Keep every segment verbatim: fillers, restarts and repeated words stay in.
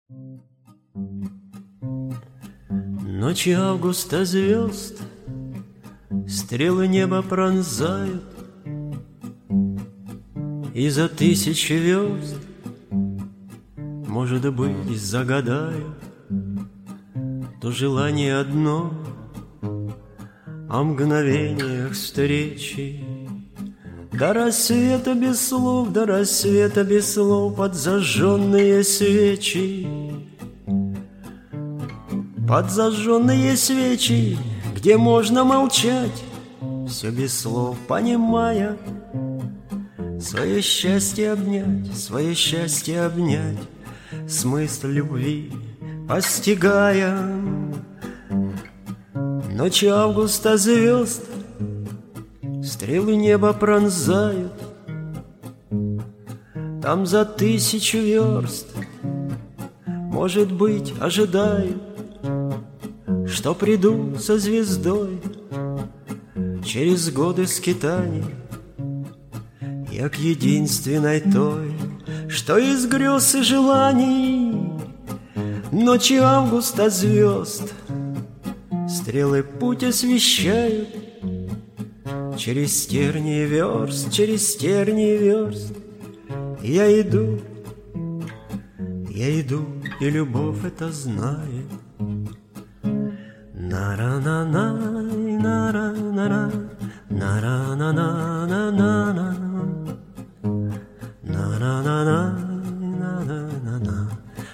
Ночи августа звезд стрелы неба пронзают, и за тысячи верст, может быть, загадаю то желание одно о мгновениях встречи. До рассвета без слов, до рассвета без слов, под зажженные свечи, под зажженные свечи, где можно молчать, все без слов понимая, свое счастье обнять, свое счастье обнять, смысл любви постигая. Ночи августа звезд стрелы неба пронзают, там за тысячу верст, может быть, ожидают, что приду со звездой через годы скитаний я к единственной той, что из грез и желаний. Ночи августа звезд стрелы путь освещают, через тернии верст, через тернии верст. Я иду, я иду, и любовь это знает. На-ра-на-на, на-ра-на-на, на-ра-на-на-на-на-на, на-ра-на-на, на-ра-на-на,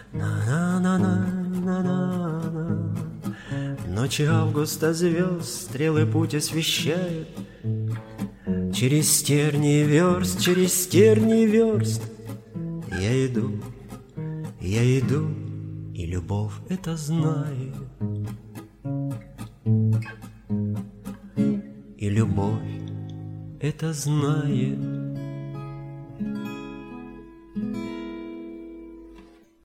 на-ра-на-на-на-на. Ночи августа звезд стрелы путь освещают, через тернии верст, через тернии верст. Я иду, я иду, и любовь это знает. И любовь это знает.